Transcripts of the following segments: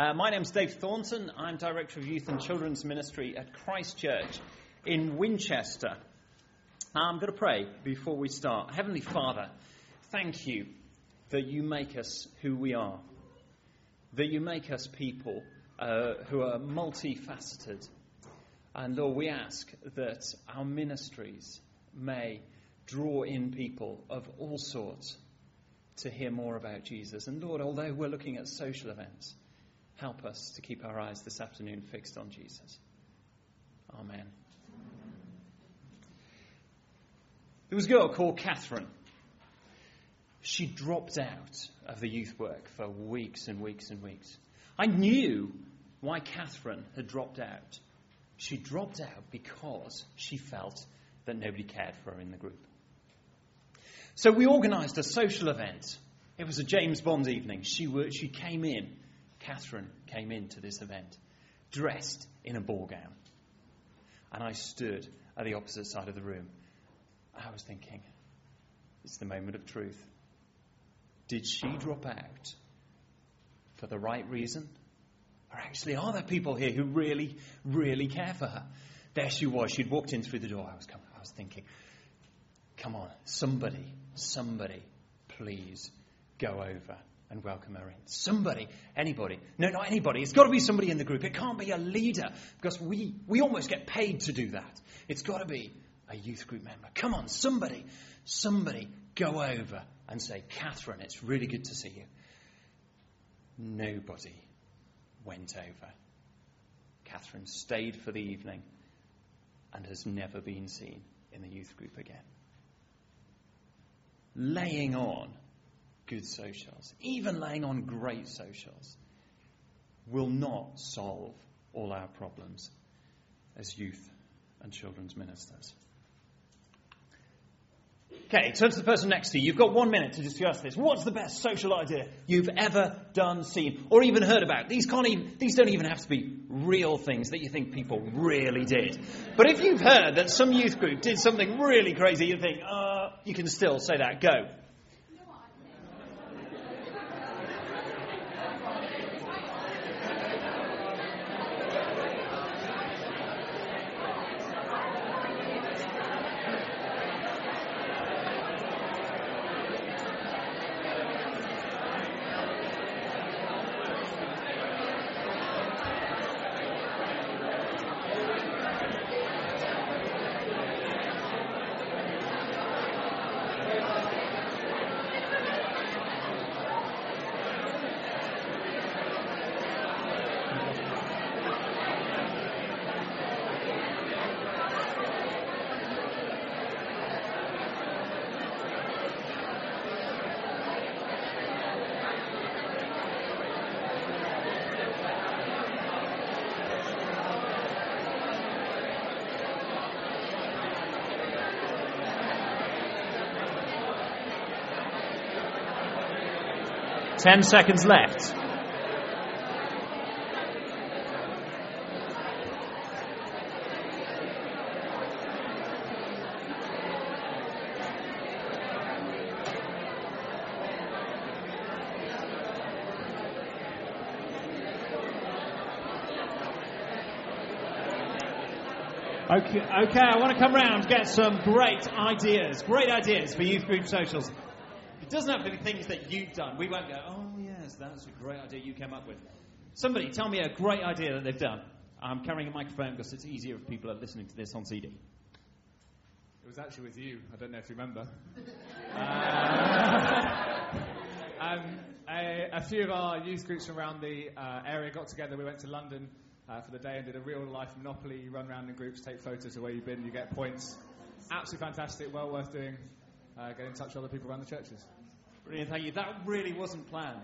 My name's Dave Thornton. I'm Director of Youth and Children's Ministry at Christ Church in Winchester. I'm going to pray before we start. Heavenly Father, thank you that you make us who we are, that you make us people who are multifaceted. And Lord, we ask that our ministries may draw in people of all sorts to hear more about Jesus. And Lord, although we're looking at social events, help us to keep our eyes this afternoon fixed on Jesus. Amen. There was a girl called Catherine. She dropped out of the youth work for weeks and weeks and weeks. I knew why Catherine had dropped out. She dropped out because she felt that nobody cared for her in the group. So we organised a social event. It was a James Bond evening. She came in. Catherine came into this event dressed in a ball gown. And I stood at the opposite side of the room. I was thinking, it's the moment of truth. Did she drop out for the right reason? Or actually, are there people here who really, really care for her? There she was. She'd walked in through the door. I was thinking, come on, somebody, please go over and welcome her in. Somebody, anybody. No, not anybody. It's got to be somebody in the group. It can't be a leader, because we almost get paid to do that. It's got to be a youth group member. Come on, somebody go over and say, Catherine, it's really good to see you. Nobody went over. Catherine stayed for the evening and has never been seen in the youth group again. Laying on good socials, even laying on great socials, will not solve all our problems as youth and children's ministers. Okay, turn to the person next to you. You've got 1 minute to discuss this. What's the best social idea you've ever done, seen, or even heard about? These don't even have to be real things that you think people really did. But if you've heard that some youth group did something really crazy, you think, you can still say that. Go. 10 seconds left. Okay, I want to come round and get some great ideas for youth group socials. It doesn't have to be things that you've done. We won't go, oh yes, that's a great idea you came up with. Somebody tell me a great idea that they've done. I'm carrying a microphone because it's easier if people are listening to this on CD. It was actually with you. I don't know if you remember. A few of our youth groups from around the area got together. We went to London for the day and did a real-life Monopoly. You run around in groups, take photos of where you've been, you get points. Absolutely fantastic, well worth doing. Get in touch with other people around the churches. Brilliant, thank you. That really wasn't planned.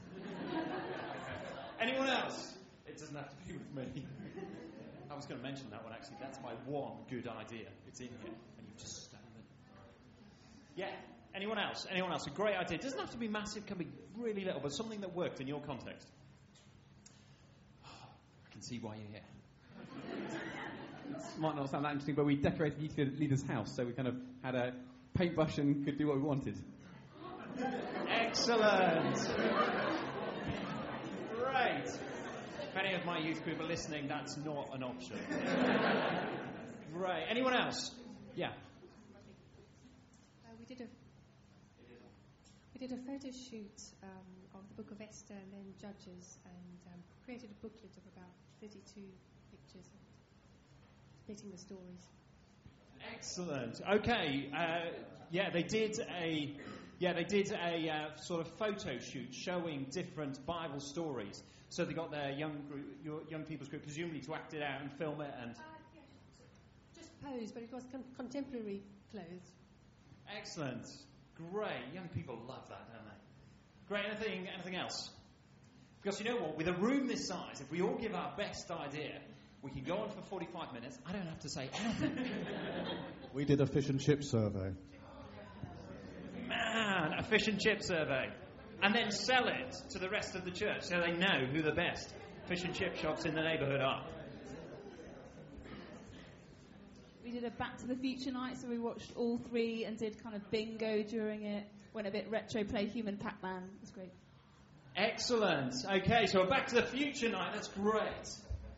Anyone else? It doesn't have to be with me. I was going to mention that one, actually. That's my one good idea. It's in here, and you've just stolen it. Yeah, anyone else? Anyone else? A great idea. It doesn't have to be massive, it can be really little, but something that worked in your context. I can see why you're here. This might not sound that interesting, but we decorated the youth leader's house, so we kind of had a paintbrush and could do what we wanted. Excellent. Great. If any of my youth group are listening, that's not an option. Right. Anyone else? Yeah. We did a photo shoot of the Book of Esther and then Judges, and created a booklet of about 32 pictures splitting the stories. Excellent. Okay. They did a sort of photo shoot showing different Bible stories. So they got their young people's group presumably to act it out and film it and. Just pose, but it was contemporary clothes. Excellent. Great. Young people love that, don't they? Great. Anything else? Because you know what? With a room this size, if we all give our best idea, we can go on for 45 minutes. I don't have to say anything. We did a fish and chip survey. Man, a fish and chip survey. And then sell it to the rest of the church so they know who the best fish and chip shops in the neighbourhood are. We did a Back to the Future night, so we watched all three and did kind of bingo during it. Went a bit retro, played Human Pac-Man. It was great. Excellent. Okay, so a Back to the Future night. That's great.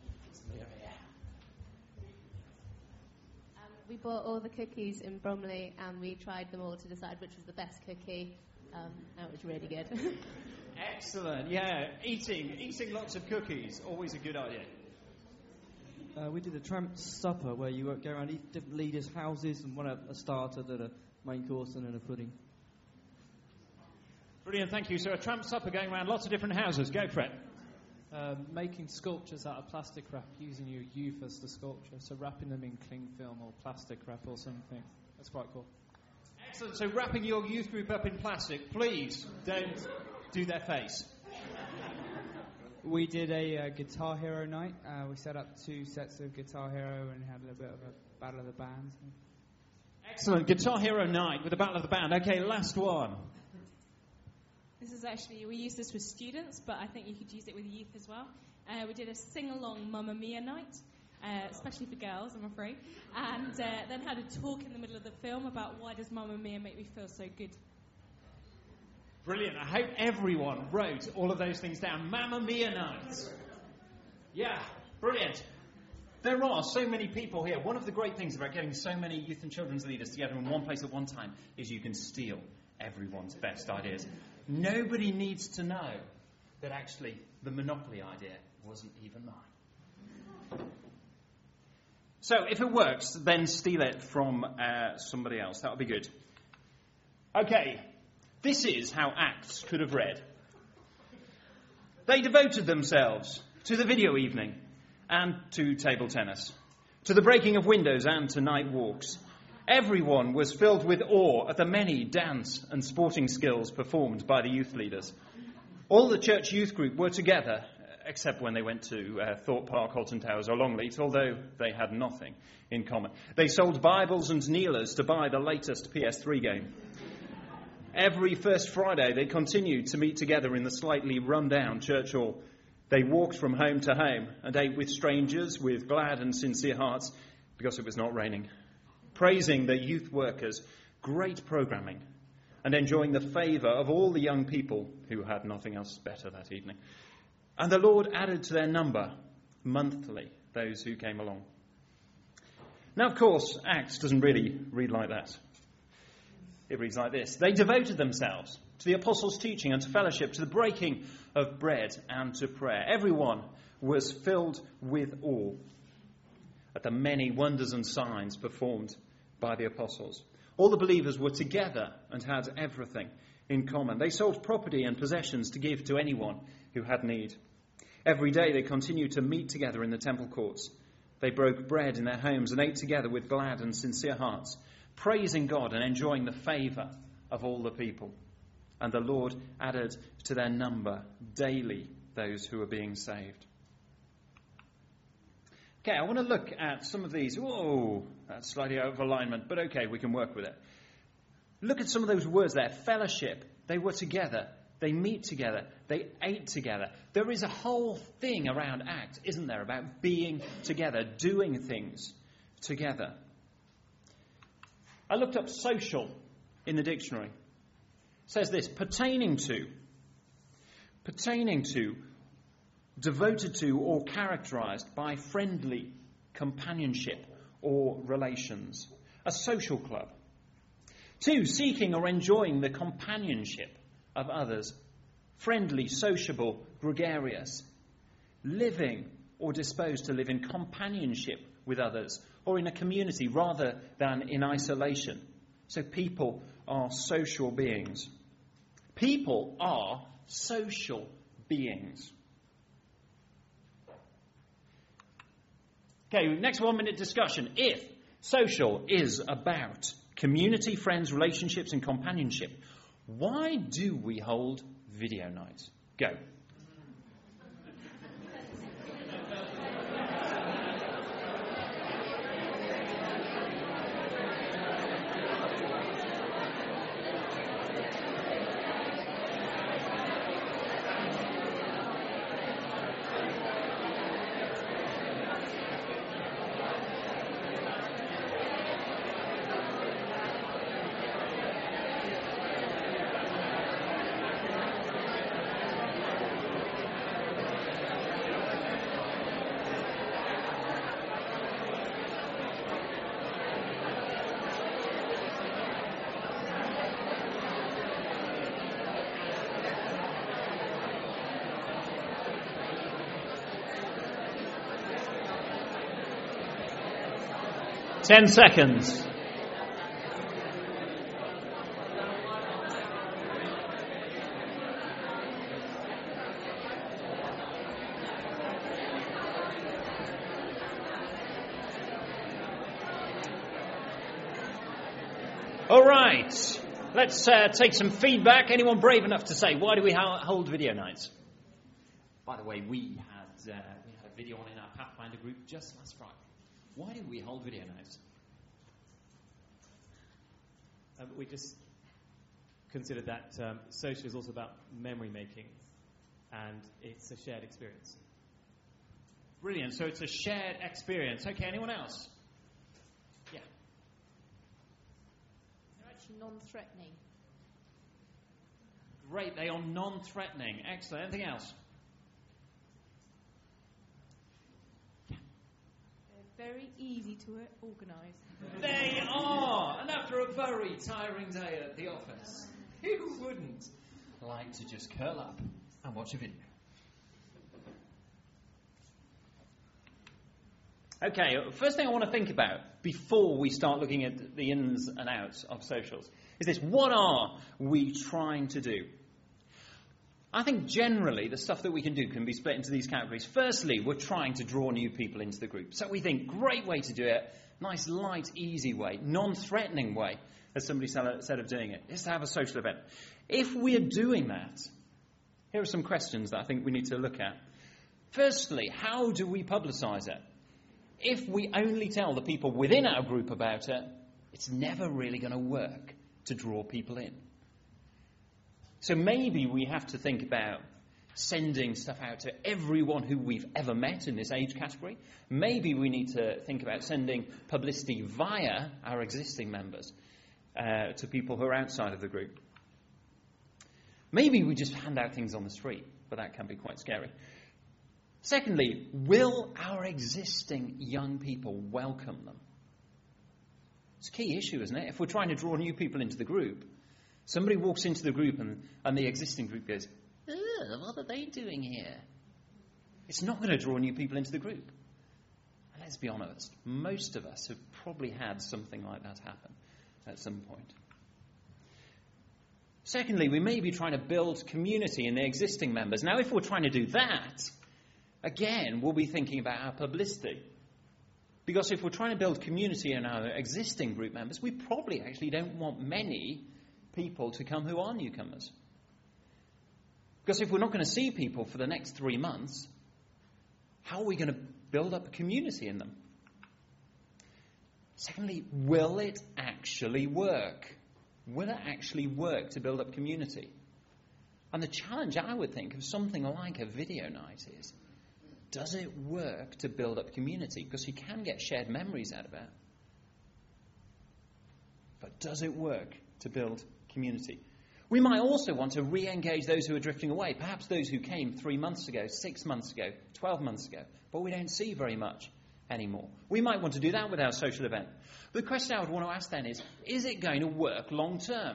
We bought all the cookies in Bromley and we tried them all to decide which was the best cookie. And it was really good. Excellent. Yeah, eating lots of cookies, always a good idea. We did a tramp supper where you go around each different leaders' houses and one a starter, then a main course and then a pudding. Brilliant, thank you. So a tramp supper going around lots of different houses. Go for it. Making sculptures out of plastic wrap, using your youth as the sculpture, so wrapping them in cling film or plastic wrap or something. That's quite cool. Excellent. So wrapping your youth group up in plastic, please don't do their face. We did a Guitar Hero night. We set up 2 sets of Guitar Hero and had a little bit of a battle of the bands. Excellent. Guitar Hero night with a battle of the band. Okay, last one. This is actually, we use this with students, but I think you could use it with youth as well. We did a sing-along Mamma Mia night, especially for girls, I'm afraid, and then had a talk in the middle of the film about why does Mamma Mia make me feel so good. Brilliant. I hope everyone wrote all of those things down. Mamma Mia night. Yeah, brilliant. There are so many people here. One of the great things about getting so many youth and children's leaders together in one place at one time is you can steal everyone's best ideas. Nobody needs to know that actually the Monopoly idea wasn't even mine. So if it works, then steal it from somebody else. That would be good. Okay, this is how Acts could have read. They devoted themselves to the video evening and to table tennis, to the breaking of windows and to night walks. Everyone was filled with awe at the many dance and sporting skills performed by the youth leaders. All the church youth group were together, except when they went to Thorpe Park, Halton Towers or Longleat, although they had nothing in common. They sold Bibles and kneelers to buy the latest PS3 game. Every first Friday they continued to meet together in the slightly run-down church hall. They walked from home to home and ate with strangers with glad and sincere hearts because it was not raining, praising the youth workers, great programming, and enjoying the favour of all the young people who had nothing else better that evening. And the Lord added to their number monthly those who came along. Now, of course, Acts doesn't really read like that. It reads like this. They devoted themselves to the apostles' teaching and to fellowship, to the breaking of bread and to prayer. Everyone was filled with awe at the many wonders and signs performed by the apostles. All the believers were together and had everything in common. They sold property and possessions to give to anyone who had need. Every day they continued to meet together in the temple courts. They broke bread in their homes and ate together with glad and sincere hearts, praising God and enjoying the favour of all the people. And the Lord added to their number daily those who were being saved. Okay, I want to look at some of these. Whoa, that's slightly out of alignment, but okay, we can work with it. Look at some of those words there. Fellowship. They were together. They meet together. They ate together. There is a whole thing around Acts, isn't there, about being together, doing things together. I looked up social in the dictionary. It says this, pertaining to, devoted to or characterized by friendly companionship or relations. A social club. 2, seeking or enjoying the companionship of others. Friendly, sociable, gregarious. Living or disposed to live in companionship with others or in a community rather than in isolation. So people are social beings. People are social beings. Okay, next 1 minute discussion. If social is about community, friends, relationships and companionship, why do we hold video nights? Go. Ten seconds. All right, let's take some feedback. Anyone brave enough to say, why do we hold video nights? By the way, we had a video on in our Pathfinder group just last Friday. Why do we hold video nights? We just considered that social is also about memory making, and it's a shared experience. Brilliant. So it's a shared experience. Okay, anyone else? Yeah. They're actually non-threatening. Great. They are non-threatening. Excellent. Anything else? Very easy to organise. They are! And after a very tiring day at the office, who wouldn't like to just curl up and watch a video? Okay, first thing I want to think about before we start looking at the ins and outs of socials is this: what are we trying to do? I think generally the stuff that we can do can be split into these categories. Firstly, we're trying to draw new people into the group. So we think, great way to do it, nice, light, easy way, non-threatening way, as somebody said of doing it, is to have a social event. If we are doing that, here are some questions that I think we need to look at. Firstly, how do we publicise it? If we only tell the people within our group about it, it's never really going to work to draw people in. So maybe we have to think about sending stuff out to everyone who we've ever met in this age category. Maybe we need to think about sending publicity via our existing members to people who are outside of the group. Maybe we just hand out things on the street, but that can be quite scary. Secondly, will our existing young people welcome them? It's a key issue, isn't it? If we're trying to draw new people into the group, somebody walks into the group and the existing group goes, what are they doing here? It's not going to draw new people into the group. And let's be honest, most of us have probably had something like that happen at some point. Secondly, we may be trying to build community in the existing members. Now, if we're trying to do that, again, we'll be thinking about our publicity. Because if we're trying to build community in our existing group members, we probably actually don't want many people to come who are newcomers. Because if we're not going to see people for the next 3 months, how are we going to build up a community in them? Secondly, will it actually work? Will it actually work to build up community? And the challenge, I would think, of something like a video night is, does it work to build up community? Because you can get shared memories out of it. But does it work to build community? We might also want to re-engage those who are drifting away, perhaps those who came 3 months ago, 6 months ago, 12 months ago, but we don't see very much anymore. We might want to do that with our social event. But the question I would want to ask then is it going to work long term?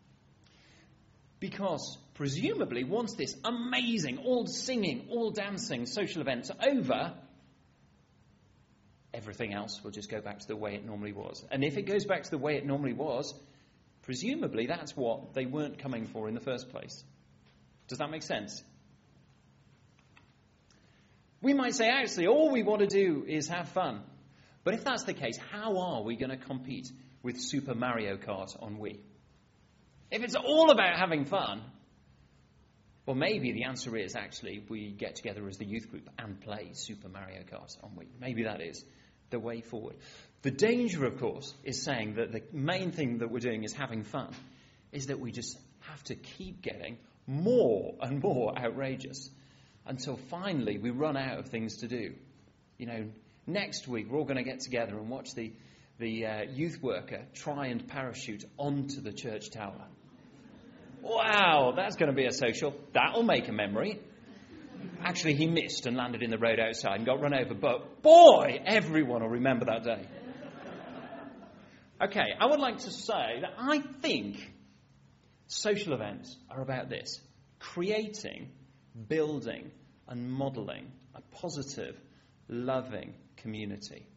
Because presumably once this amazing, all singing, all dancing social event's over, everything else will just go back to the way it normally was. And if it goes back to the way it normally was, presumably that's what they weren't coming for in the first place. Does that make sense? We might say, actually, all we want to do is have fun. But if that's the case, how are we going to compete with Super Mario Kart on Wii? If it's all about having fun, well, maybe the answer is actually we get together as the youth group and play Super Mario Kart on Wii. Maybe that is the way forward. The danger, of course, is saying that the main thing that we're doing is having fun, is that we just have to keep getting more and more outrageous until finally we run out of things to do. You know, next week we're all going to get together and watch the youth worker try and parachute onto the church tower. Wow, that's going to be a social. That'll make a memory. Actually, he missed and landed in the road outside and got run over. But, boy, everyone will remember that day. Okay, I would like to say that I think social events are about this. Creating, building, and modelling a positive, loving community.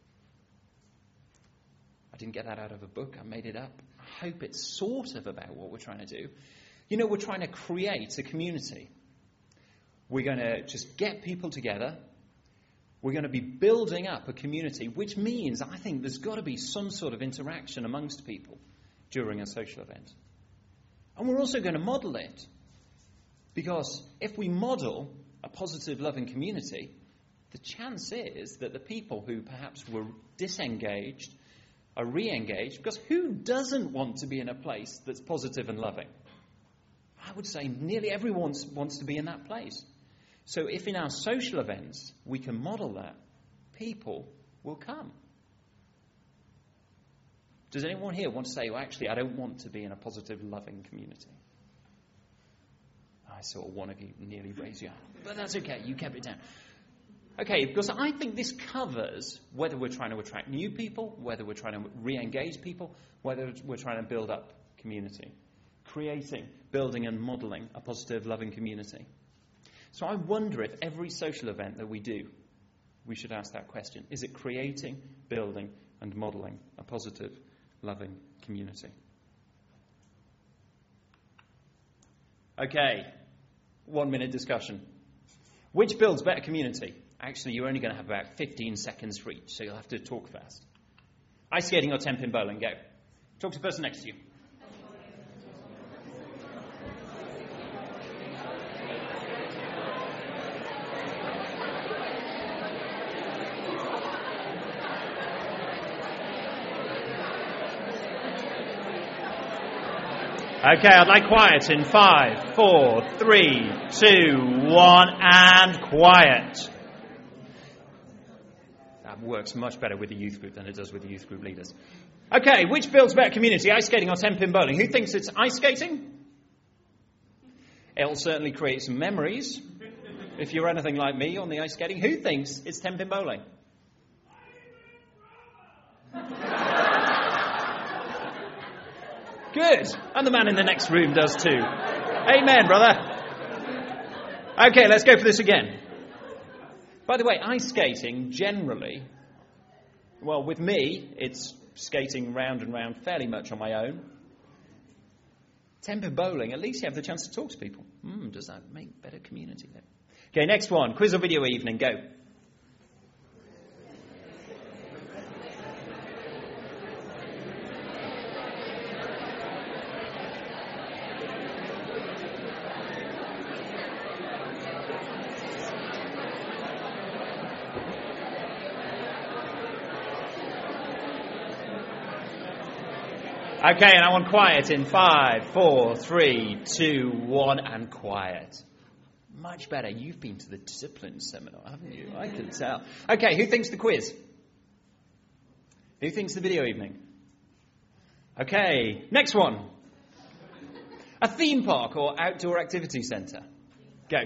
I didn't get that out of a book. I made it up. I hope it's sort of about what we're trying to do. You know, we're trying to create a community. We're going to just get people together. We're going to be building up a community, which means I think there's got to be some sort of interaction amongst people during a social event. And we're also going to model it. Because if we model a positive, loving community, the chance is that the people who perhaps were disengaged are re-engaged. Because who doesn't want to be in a place that's positive and loving? I would say nearly everyone wants to be in that place. So if in our social events we can model that, people will come. Does anyone here want to say, well, actually, I don't want to be in a positive, loving community? I saw one of you nearly raise your hand. But that's okay, you kept it down. Okay, because I think this covers whether we're trying to attract new people, whether we're trying to re-engage people, whether we're trying to build up community. Creating, building and modelling a positive, loving community. So I wonder if every social event that we do, we should ask that question. Is it creating, building and modelling a positive, loving community? Okay, 1 minute discussion. Which builds better community? Actually, you're only going to have about 15 seconds for each, so you'll have to talk fast. Ice skating or 10-pin bowling? Go. Talk to the person next to you. Okay, I'd like quiet in 5, 4, 3, 2, 1, and quiet. That works much better with the youth group than it does with the youth group leaders. Okay, which builds better community, ice skating or 10-pin bowling? Who thinks it's ice skating? It'll certainly create some memories if you're anything like me on the ice skating. Who thinks it's 10-pin bowling? Good. And the man in the next room does too. Amen, brother. Okay, let's go for this again. By the way, ice skating generally, well, with me, it's skating round and round fairly much on my own. 10-pin bowling, at least you have the chance to talk to people. Does that make better community then? Okay, next one. Quiz or video evening. Go. Okay, and I want quiet in 5, 4, 3, 2, 1, and quiet. Much better. You've been to the discipline seminar, haven't you? I can tell. Okay, who thinks the quiz? Who thinks the video evening? Okay, next one. A theme park or outdoor activity centre? Go.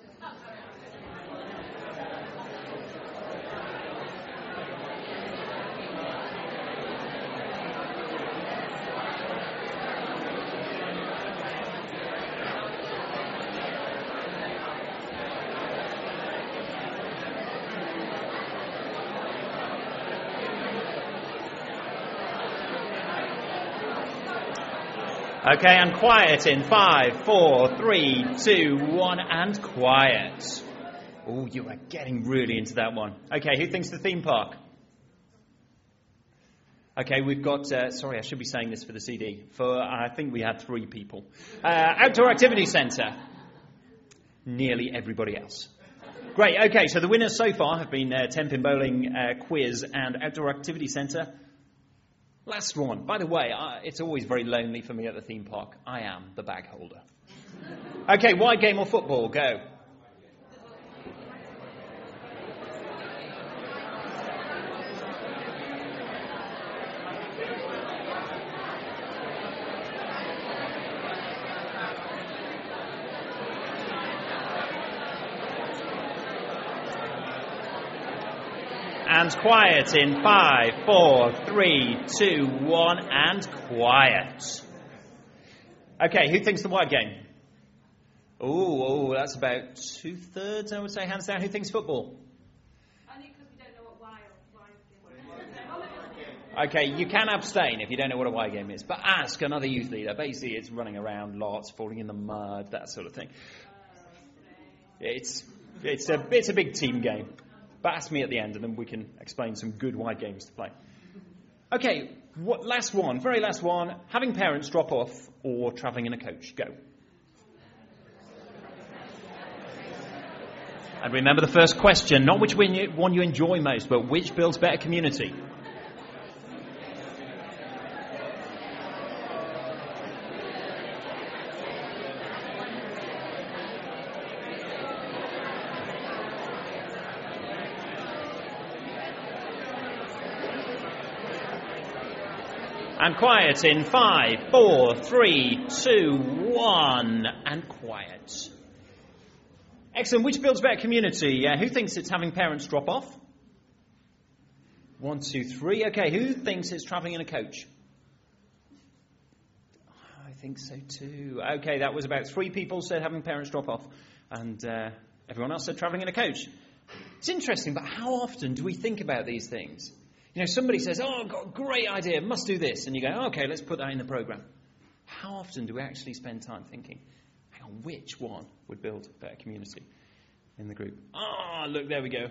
Okay, and quiet in 5, 4, 3, 2, 1, and quiet. Oh, you are getting really into that one. Okay, who thinks the theme park? Okay, we've got, sorry, I should be saying this for the CD. I think we had 3 people. Outdoor activity centre. Nearly everybody else. Great, okay, so the winners so far have been 10-pin bowling, quiz, and outdoor activity centre. Last one. By the way, it's always very lonely for me at the theme park. I am the bag holder. Okay, wide game or football? Go. And quiet in 5, 4, 3, 2, 1, and quiet. Okay, who thinks the wide game? Oh, that's about 2/3, I would say. Hands down. Who thinks football? Only because we don't know what wide. Okay, you can abstain if you don't know what a wide game is, but ask another youth leader. Basically, it's running around lots, falling in the mud, that sort of thing. It's a big team game. But ask me at the end, and then we can explain some good wide games to play. Okay, last one, very last one. Having parents drop off or travelling in a coach. Go. And remember the first question, not which one you enjoy most, but which builds better community. And quiet in 5, 4, 3, 2, 1, and quiet. Excellent. Which builds better community? Who thinks it's having parents drop off? 1, 2, 3. Okay, who thinks it's travelling in a coach? I think so too. Okay, that was about 3 people said having parents drop off, and everyone else said travelling in a coach. It's interesting, but how often do we think about these things? You know, somebody says, oh, I've got a great idea, must do this. And you go, okay, let's put that in the programme. How often do we actually spend time thinking, hang on, which one would build a better community in the group? Oh, look, there we go.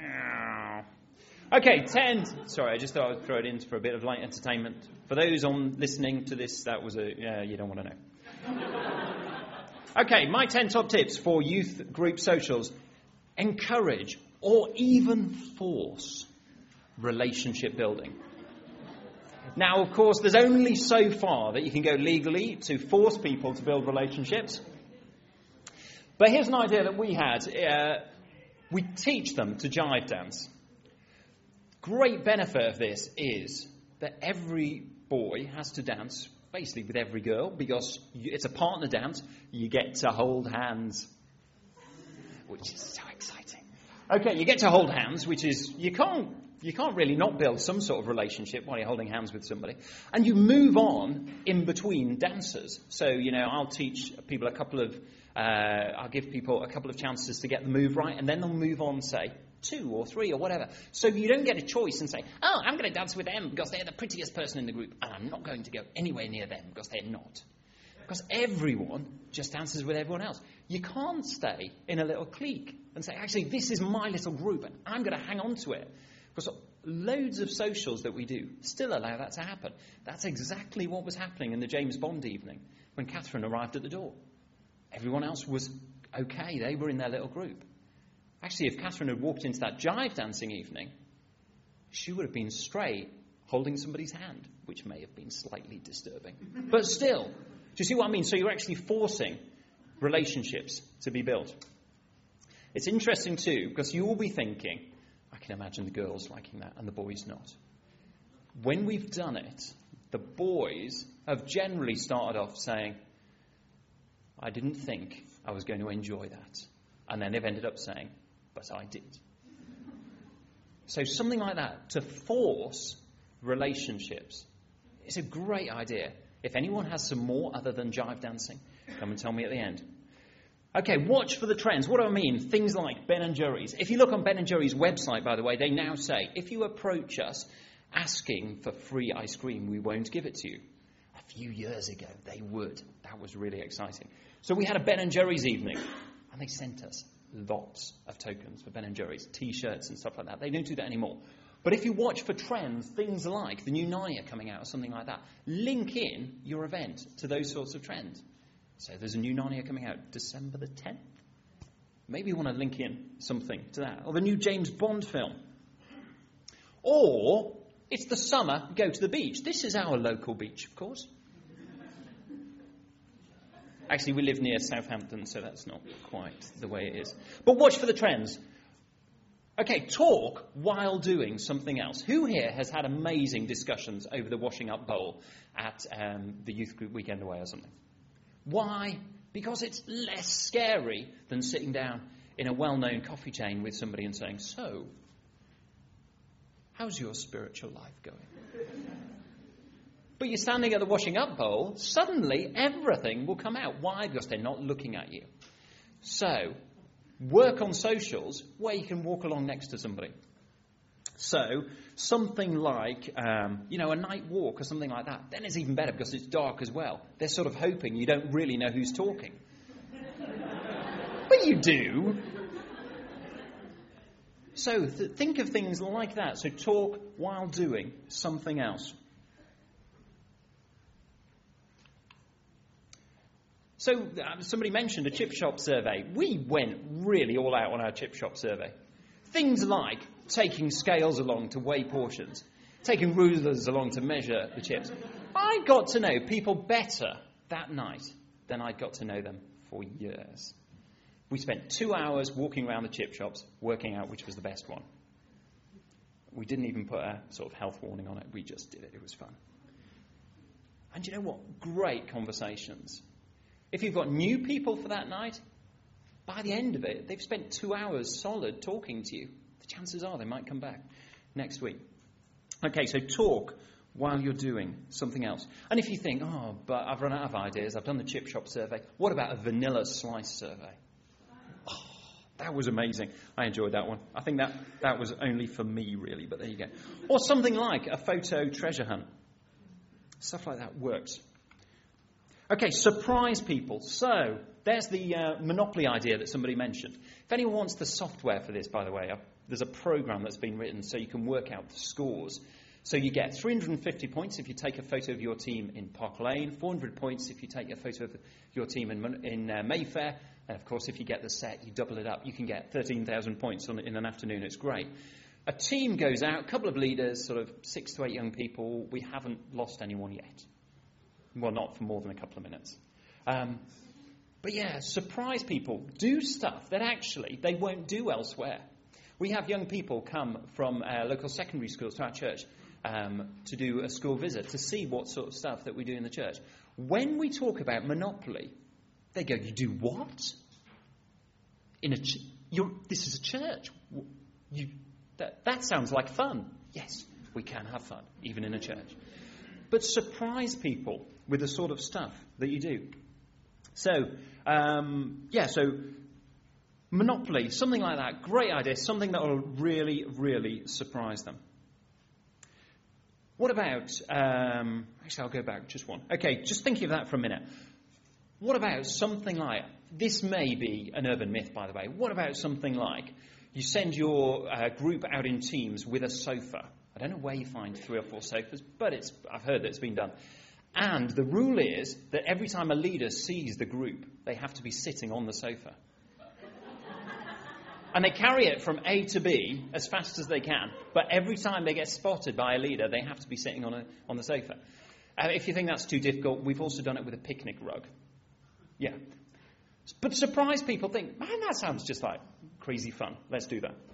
Okay, 10. Sorry, I just thought I'd throw it in for a bit of light entertainment. For those on listening to this, that was you don't want to know. Okay, my 10 top tips for youth group socials. Encourage or even force relationship building. Now, of course, there's only so far that you can go legally to force people to build relationships. But here's an idea that we had. We teach them to jive dance. Great benefit of this is that every boy has to dance basically with every girl because it's a partner dance. You get to hold hands, which is so exciting. Okay, you get to hold hands, which is, you can't really not build some sort of relationship while you're holding hands with somebody. And you move on in between dances. So, I'll teach people I'll give people a couple of chances to get the move right, and then they'll move on, say, 2 or 3 or whatever. So you don't get a choice and say, oh, I'm going to dance with them because they're the prettiest person in the group, and I'm not going to go anywhere near them because they're not. Because everyone just dances with everyone else. You can't stay in a little clique and say, actually, this is my little group, and I'm going to hang on to it. Because loads of socials that we do still allow that to happen. That's exactly what was happening in the James Bond evening when Catherine arrived at the door. Everyone else was okay. They were in their little group. Actually, if Catherine had walked into that jive dancing evening, she would have been straight holding somebody's hand, which may have been slightly disturbing. But still, do you see what I mean? So you're actually forcing relationships to be built. It's interesting too, because you will be thinking, I can imagine the girls liking that and the boys not. When we've done it, the boys have generally started off saying, I didn't think I was going to enjoy that. And then they've ended up saying, but I did. So something like that, to force relationships, is a great idea. If anyone has some more other than jive dancing, come and tell me at the end. Okay, watch for the trends. What do I mean? Things like Ben & Jerry's. If you look on Ben & Jerry's website, by the way, they now say, if you approach us asking for free ice cream, we won't give it to you. A few years ago, they would. That was really exciting. So we had a Ben & Jerry's evening, and they sent us lots of tokens for Ben & Jerry's, T-shirts and stuff like that. They don't do that anymore. But if you watch for trends, things like the new Narnia coming out or something like that, link in your event to those sorts of trends. So there's a new Narnia coming out December the 10th. Maybe you want to link in something to that. Or the new James Bond film. Or it's the summer, go to the beach. This is our local beach, of course. Actually, we live near Southampton, so that's not quite the way it is. But watch for the trends. Okay, talk while doing something else. Who here has had amazing discussions over the washing up bowl at the youth group weekend away or something? Why? Because it's less scary than sitting down in a well-known coffee chain with somebody and saying, so, how's your spiritual life going? But you're standing at the washing up bowl, suddenly everything will come out. Why? Because they're not looking at you. So, work on socials where you can walk along next to somebody. So, something like, a night walk or something like that. Then it's even better because it's dark as well. They're sort of hoping you don't really know who's talking. But you do. So, think of things like that. So, talk while doing something else. So, somebody mentioned a chip shop survey. We went really all out on our chip shop survey. Things like taking scales along to weigh portions, taking rulers along to measure the chips. I got to know people better that night than I'd got to know them for years. We spent 2 hours walking around the chip shops, working out which was the best one. We didn't even put a sort of health warning on it. We just did it. It was fun. And you know what? Great conversations. If you've got new people for that night, by the end of it, they've spent 2 hours solid talking to you. The chances are they might come back next week. Okay, so talk while you're doing something else. And if you think, but I've run out of ideas, I've done the chip shop survey, what about a vanilla slice survey? Oh, that was amazing. I enjoyed that one. I think that was only for me, really, but there you go. Or something like a photo treasure hunt. Stuff like that works. Okay, surprise people. So, there's the Monopoly idea that somebody mentioned. If anyone wants the software for this, by the way, there's a program that's been written so you can work out the scores. So you get 350 points if you take a photo of your team in Park Lane, 400 points if you take a photo of your team in Mayfair, and of course if you get the set, you double it up. You can get 13,000 points in an afternoon. It's great. A team goes out, a couple of leaders, sort of 6 to 8 young people. We haven't lost anyone yet. Well, not for more than a couple of minutes. But yeah, surprise people. Do stuff that actually they won't do elsewhere. We have young people come from local secondary schools to our church to do a school visit, to see what sort of stuff that we do in the church. When we talk about Monopoly, they go, you do what? This is a church. That sounds like fun. Yes, we can have fun, even in a church. But surprise people with the sort of stuff that you do. So, so Monopoly, something like that, great idea, something that will really, really surprise them. What about, actually I'll go back just one. Okay, just thinking of that for a minute. What about something like, this may be an urban myth, by the way, what about something like, you send your group out in teams with a sofa. I don't know where you find 3 or 4 sofas, but I've heard that it's been done. And the rule is that every time a leader sees the group, they have to be sitting on the sofa. And they carry it from A to B as fast as they can. But every time they get spotted by a leader, they have to be sitting on the sofa. If you think that's too difficult, we've also done it with a picnic rug. Yeah. But surprise people think, man, that sounds just like crazy fun. Let's do that.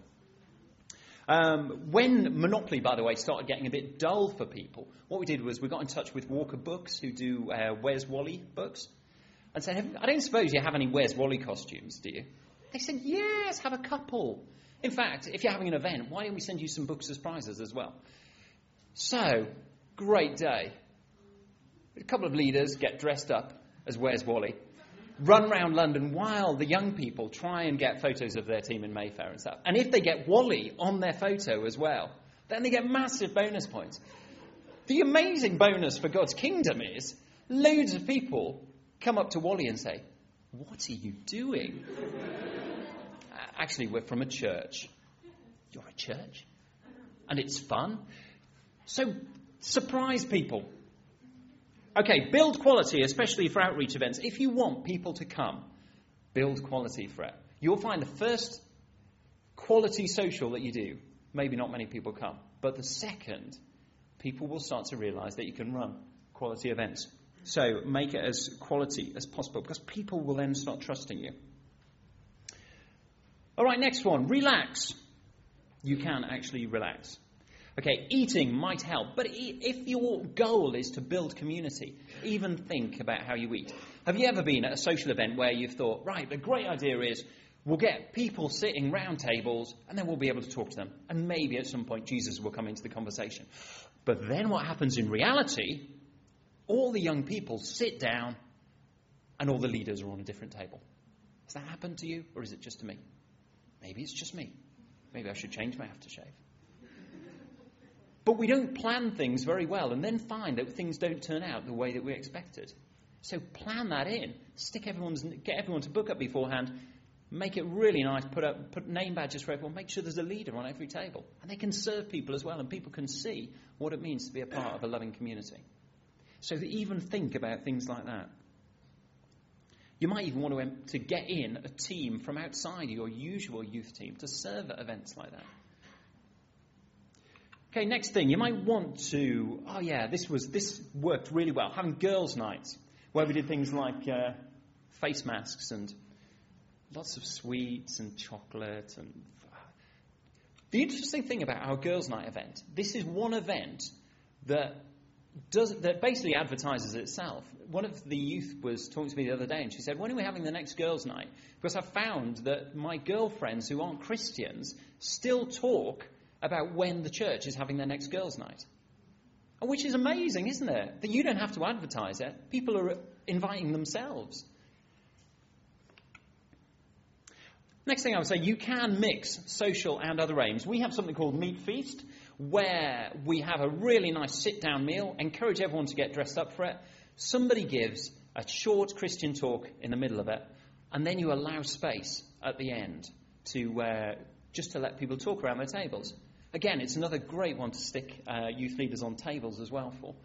When Monopoly, by the way, started getting a bit dull for people, what we did was we got in touch with Walker Books, who do Where's Wally books. and said, I don't suppose you have any Where's Wally costumes, do you? They said, yes, have a couple. In fact, if you're having an event, why don't we send you some books as prizes as well? So, great day. A couple of leaders get dressed up as Where's Wally, run around London while the young people try and get photos of their team in Mayfair and stuff. And if they get Wally on their photo as well, then they get massive bonus points. The amazing bonus for God's kingdom is loads of people come up to Wally and say, what are you doing? Actually, we're from a church. You're a church? And it's fun? So, surprise people. Okay, build quality, especially for outreach events. If you want people to come, build quality for it. You'll find the first quality social that you do, maybe not many people come. But the second, people will start to realise that you can run quality events. So make it as quality as possible, because people will then start trusting you. All right, next one. Relax. You can actually relax. Okay, eating might help, but if your goal is to build community, even think about how you eat. Have you ever been at a social event where you've thought, right, the great idea is we'll get people sitting round tables and then we'll be able to talk to them, and maybe at some point Jesus will come into the conversation. But then what happens in reality, all the young people sit down and all the leaders are on a different table. Has that happened to you, or is it just to me? Maybe it's just me. Maybe I should change my aftershave. But we don't plan things very well and then find that things don't turn out the way that we expected. So plan that in. Get everyone to book up beforehand. Make it really nice. Put name badges for everyone. Make sure there's a leader on every table. And they can serve people as well. And people can see what it means to be a part of a loving community. So even think about things like that. You might even want to get in a team from outside your usual youth team to serve at events like that. Okay, next thing, you might want to, this worked really well, having girls' nights, where we did things like face masks and lots of sweets and chocolate. And the interesting thing about our girls' night event, this is one event that basically advertises itself. One of the youth was talking to me the other day, and she said, when are we having the next girls' night? Because I found that my girlfriends who aren't Christians still talk about when the church is having their next girls' night. Which is amazing, isn't it? That you don't have to advertise it. People are inviting themselves. Next thing I would say, you can mix social and other aims. We have something called Meat Feast, where we have a really nice sit-down meal, encourage everyone to get dressed up for it. Somebody gives a short Christian talk in the middle of it, and then you allow space at the end to just to let people talk around their tables. Again, it's another great one to stick youth leaders on tables as well for.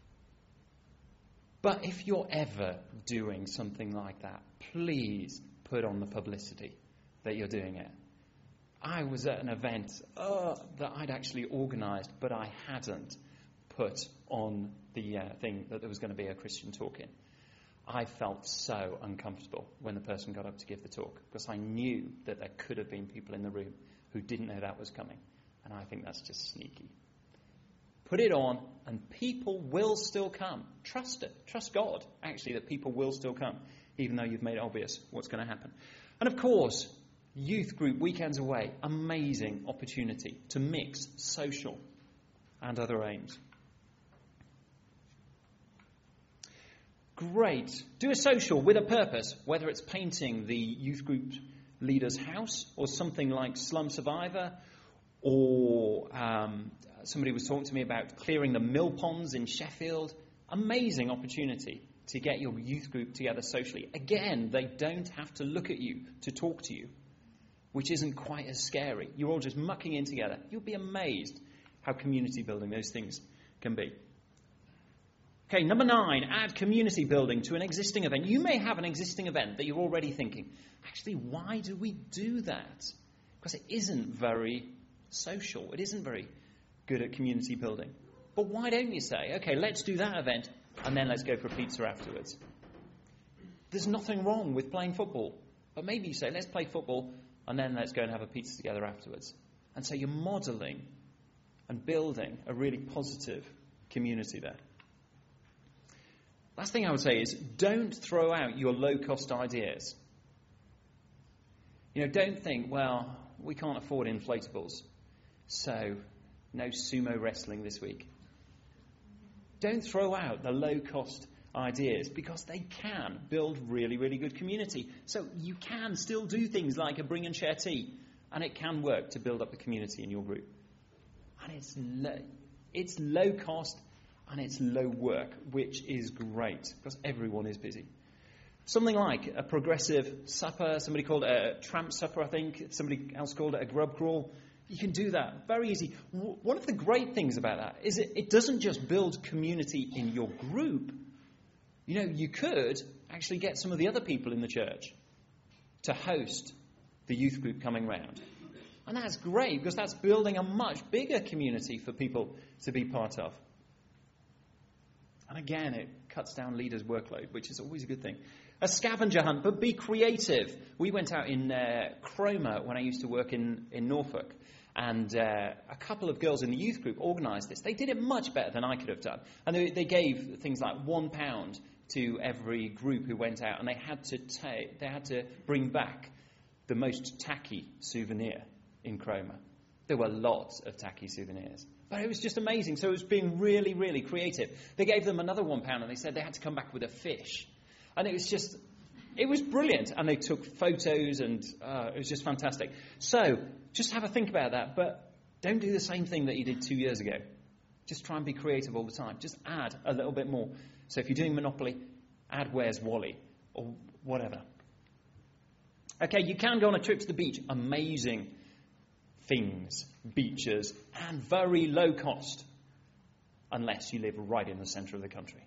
But if you're ever doing something like that, please put on the publicity that you're doing it. I was at an event that I'd actually organised, but I hadn't put on the thing that there was going to be a Christian talk in. I felt so uncomfortable when the person got up to give the talk, because I knew that there could have been people in the room who didn't know that was coming. And I think that's just sneaky. Put it on, and people will still come. Trust it. Trust God, actually, that people will still come, even though you've made it obvious what's going to happen. And of course, youth group weekends away, amazing opportunity to mix social and other aims. Great. Do a social with a purpose, whether it's painting the youth group leader's house or something like Slum Survivor, or somebody was talking to me about clearing the mill ponds in Sheffield. Amazing opportunity to get your youth group together socially. Again, they don't have to look at you to talk to you, which isn't quite as scary. You're all just mucking in together. You'll be amazed how community building those things can be. Okay, number 9, add community building to an existing event. You may have an existing event that you're already thinking, actually, why do we do that? Because it isn't very social. It isn't very good at community building. But why don't you say, okay, let's do that event, and then let's go for pizza afterwards? There's nothing wrong with playing football. But maybe you say, let's play football, and then let's go and have a pizza together afterwards. And so you're modelling and building a really positive community there. Last thing I would say is don't throw out your low-cost ideas. Don't think, well, we can't afford inflatables, so no sumo wrestling this week. Don't throw out the low-cost ideas because they can build really, really good community. So you can still do things like a bring and share tea, and it can work to build up the community in your group. And it's low cost and it's low work, which is great because everyone is busy. Something like a progressive supper, somebody called it a tramp supper, I think. Somebody else called it a grub crawl. You can do that. Very easy. One of the great things about that is it doesn't just build community in your group. You could actually get some of the other people in the church to host the youth group coming round. And that's great because that's building a much bigger community for people to be part of. And again, it cuts down leaders' workload, which is always a good thing. A scavenger hunt, but be creative. We went out in Cromer when I used to work in Norfolk. And a couple of girls in the youth group organised this. They did it much better than I could have done. And they gave things like £1 to every group who went out. And they had to bring back the most tacky souvenir in Cromer. There were lots of tacky souvenirs. But it was just amazing. So it was being really, really creative. They gave them another £1 and they said they had to come back with a fish. And it was brilliant. And they took photos and it was just fantastic. So just have a think about that. But don't do the same thing that you did 2 years ago. Just try and be creative all the time. Just add a little bit more. So if you're doing Monopoly, add Where's Wally or whatever. Okay, you can go on a trip to the beach. Amazing things, beaches, and very low cost. Unless you live right in the centre of the country.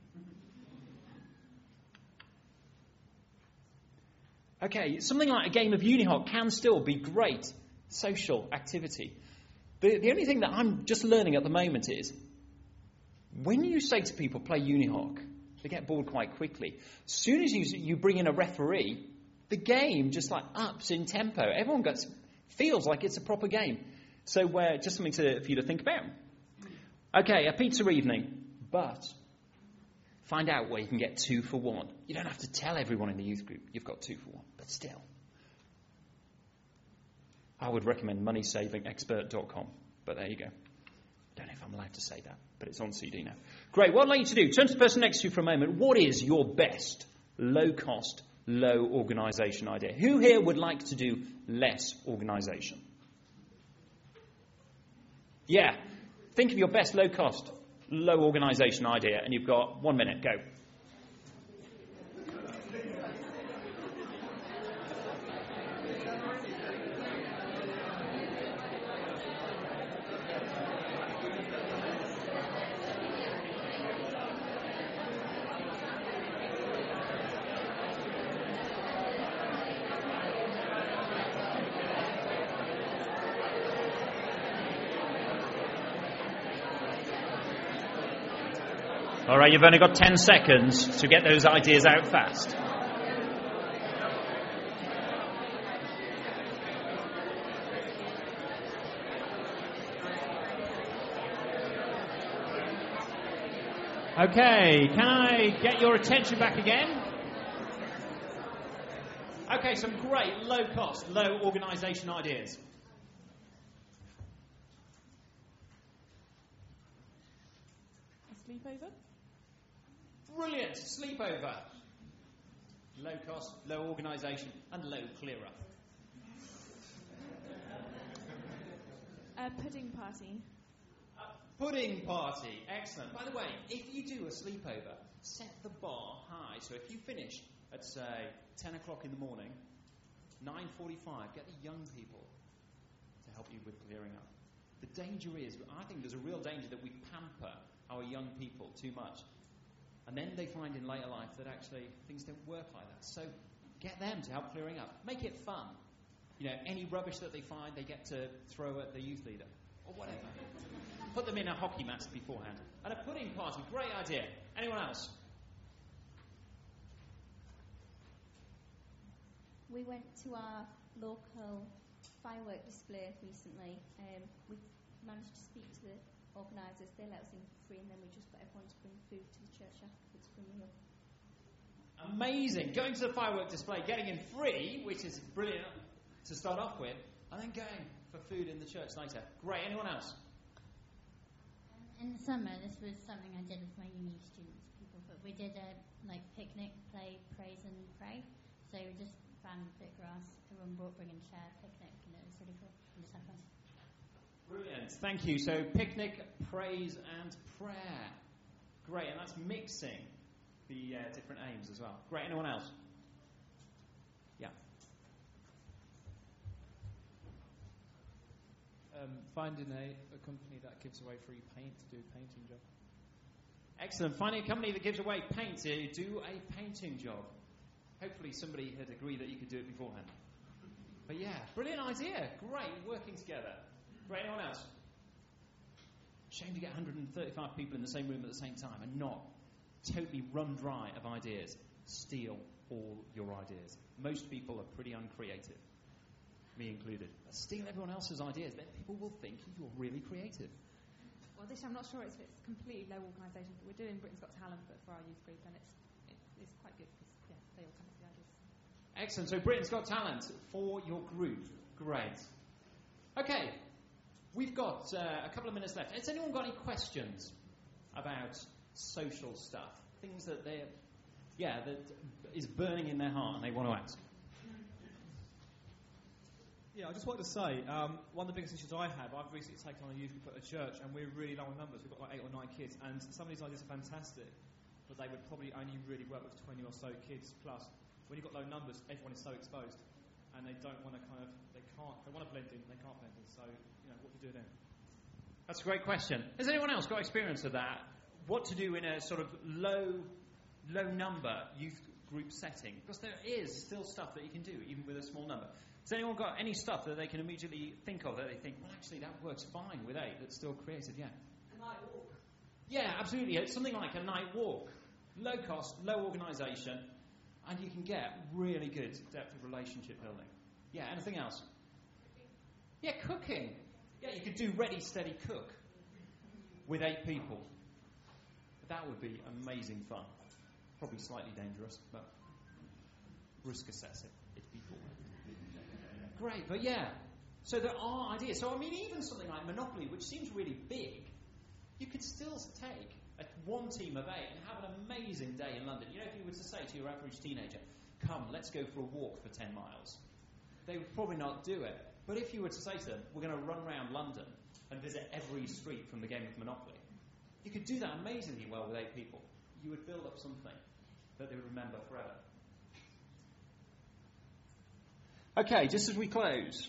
Okay, something like a game of Unihoc can still be great social activity. The only thing that I'm just learning at the moment is when you say to people, play Unihoc, they get bored quite quickly. As soon as you bring in a referee, the game just ups in tempo. Everyone feels like it's a proper game. So just something for you to think about. Okay, a pizza evening, but find out where you can get 2 for 1. You don't have to tell everyone in the youth group you've got 2 for 1, but still. I would recommend moneysavingexpert.com, but there you go. Don't know if I'm allowed to say that, but it's on CD now. Great, what I'd like you to do, turn to the person next to you for a moment. What is your best low-cost, low organisation idea? Who here would like to do less organisation? Yeah, think of your best low-cost, low organisation idea, and you've got 1 minute. Go. All right, you've only got 10 seconds to get those ideas out fast. Okay, can I get your attention back again? Okay, some great low-cost, low organisation ideas. A sleepover? Brilliant, sleepover. Low cost, low organisation, and low clear-up. A pudding party. Pudding party, excellent. By the way, if you do a sleepover, set the bar high. So if you finish at, say, 10 o'clock in the morning, 9:45, get the young people to help you with clearing up. The danger is, I think there's a real danger that we pamper our young people too much. And then they find in later life that actually things don't work like that. So get them to help clearing up. Make it fun. Any rubbish that they find, they get to throw at the youth leader or whatever. Put them in a hockey match beforehand. And a pudding party, great idea. Anyone else? We went to our local firework display recently. We managed to speak to the organisers. They let us in for free, and then we just got everyone to bring food to the church afterwards for a meal. Amazing. Going to the firework display, getting in free, which is brilliant to start off with, and then going for food in the church later. Great. Anyone else? In the summer, this was something I did with my uni students, but we did a picnic, play, praise and pray. So we just ran a bit of grass, everyone bring and share picnic, and it was really cool. We just had fun. Brilliant. Thank you. So picnic, praise and prayer. Great. And that's mixing the different aims as well. Great. Anyone else? Yeah. Finding a company that gives away free paint to do a painting job. Excellent. Finding a company that gives away paint to do a painting job. Hopefully somebody had agreed that you could do it beforehand. But yeah, brilliant idea. Great. Working together. Great. Anyone else? Shame to get 135 people in the same room at the same time and not totally run dry of ideas. Steal all your ideas. Most people are pretty uncreative. Me included. Steal everyone else's ideas, then people will think you're really creative. Well, this I'm not sure it's completely low organisation, but we're doing Britain's Got Talent for our youth group, and it's quite good because they all come up with the ideas. Excellent. So Britain's Got Talent for your group. Great. Okay, we've got a couple of minutes left. Has anyone got any questions about social stuff? Things that that is burning in their heart and they want to ask? Yeah, I just wanted to say, one of the biggest issues I have, I've recently taken on a youth group at a church, and we're really low on numbers. We've got like 8 or 9 kids, and some of these ideas are fantastic, but they would probably only really work with 20 or so kids. Plus, when you've got low numbers, everyone is so exposed, and they don't want to they want to blend in, they can't blend in. So, what do you do then? That's a great question. Has anyone else got experience of that? What to do in a sort of low number youth group setting? Because there is still stuff that you can do, even with a small number. Has anyone got any stuff that they can immediately think of that they think, well, actually, that works fine with 8, that's still creative? Yeah. A night walk. Yeah, absolutely. It's something like a night walk. Low cost, low organisation, and you can get really good depth of relationship building. Yeah, anything else? Yeah, cooking. Yeah, you could do ready, steady, cook with 8 people. That would be amazing fun. Probably slightly dangerous, but risk assessing if people. Great, but yeah. So there are ideas. So, I mean, even something like Monopoly, which seems really big, you could still take one team of 8 and have an amazing day in London. If you were to say to your average teenager, come, let's go for a walk for 10 miles, they would probably not do it. But if you were to say to them, we're going to run around London and visit every street from the game of Monopoly, you could do that amazingly well with 8 people. You would build up something that they would remember forever. Okay, just as we close.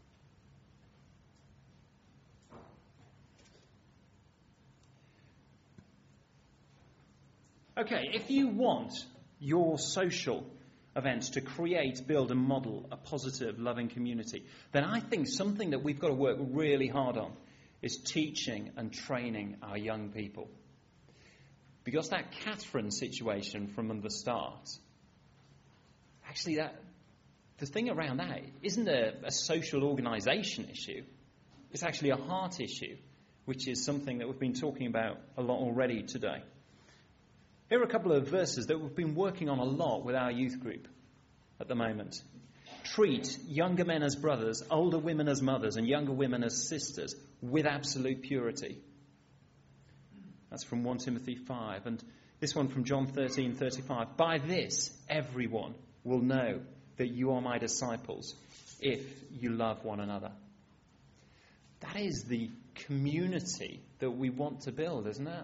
Okay, if you want your social events to create, build and model a positive, loving community, then I think something that we've got to work really hard on is teaching and training our young people. Because that Catherine situation from the start, actually the thing around that isn't a social organisation issue. It's actually a heart issue, which is something that we've been talking about a lot already today. Here are a couple of verses that we've been working on a lot with our youth group at the moment. Treat younger men as brothers, older women as mothers, and younger women as sisters with absolute purity. That's from 1 Timothy 5. And this one from John 13:35. By this, everyone will know that you are my disciples if you love one another. That is the community that we want to build, isn't it?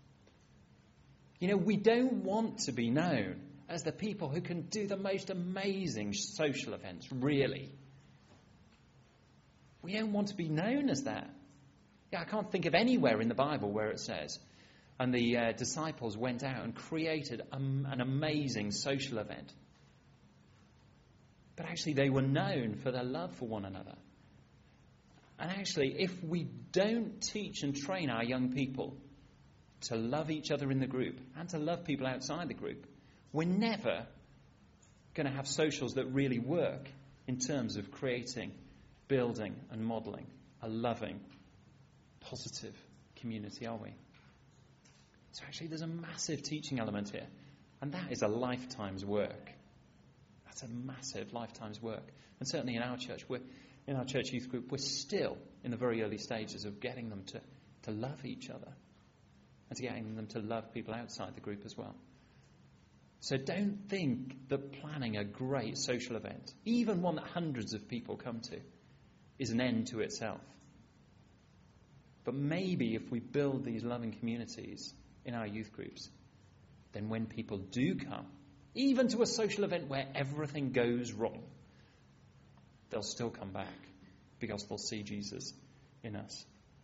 We don't want to be known as the people who can do the most amazing social events, really. We don't want to be known as that. I can't think of anywhere in the Bible where it says, and the disciples went out and created an amazing social event. But actually they were known for their love for one another. And actually, if we don't teach and train our young people to love each other in the group and to love people outside the group, we're never going to have socials that really work in terms of creating, building and modelling a loving, positive community, are we? So actually there's a massive teaching element here. And that is a lifetime's work. That's a massive lifetime's work. And certainly in our church, in our church youth group, we're still in the very early stages of getting them to love each other and to getting them to love people outside the group as well. So don't think that planning a great social event, even one that hundreds of people come to, is an end to itself. But maybe if we build these loving communities in our youth groups, then when people do come, even to a social event where everything goes wrong, they'll still come back because they'll see Jesus in us.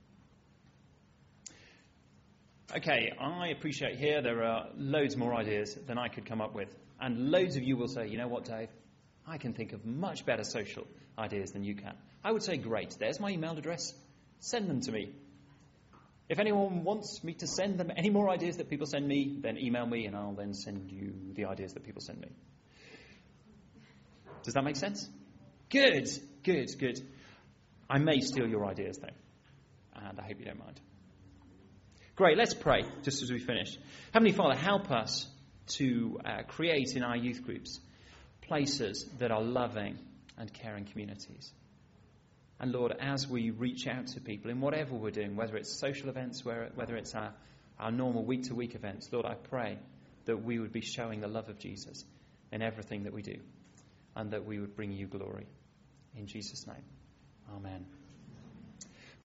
Okay, I appreciate here there are loads more ideas than I could come up with. And loads of you will say, you know what, Dave? I can think of much better social ideas than you can. I would say, great, there's my email address. Send them to me. If anyone wants me to send them any more ideas that people send me, then email me and I'll then send you the ideas that people send me. Does that make sense? Good. I may steal your ideas, though. And I hope you don't mind. Great, let's pray just as we finish. Heavenly Father, help us to create in our youth groups places that are loving and caring communities. And Lord, as we reach out to people in whatever we're doing, whether it's social events, whether it's our normal week-to-week events, Lord, I pray that we would be showing the love of Jesus in everything that we do and that we would bring you glory. In Jesus' name, amen.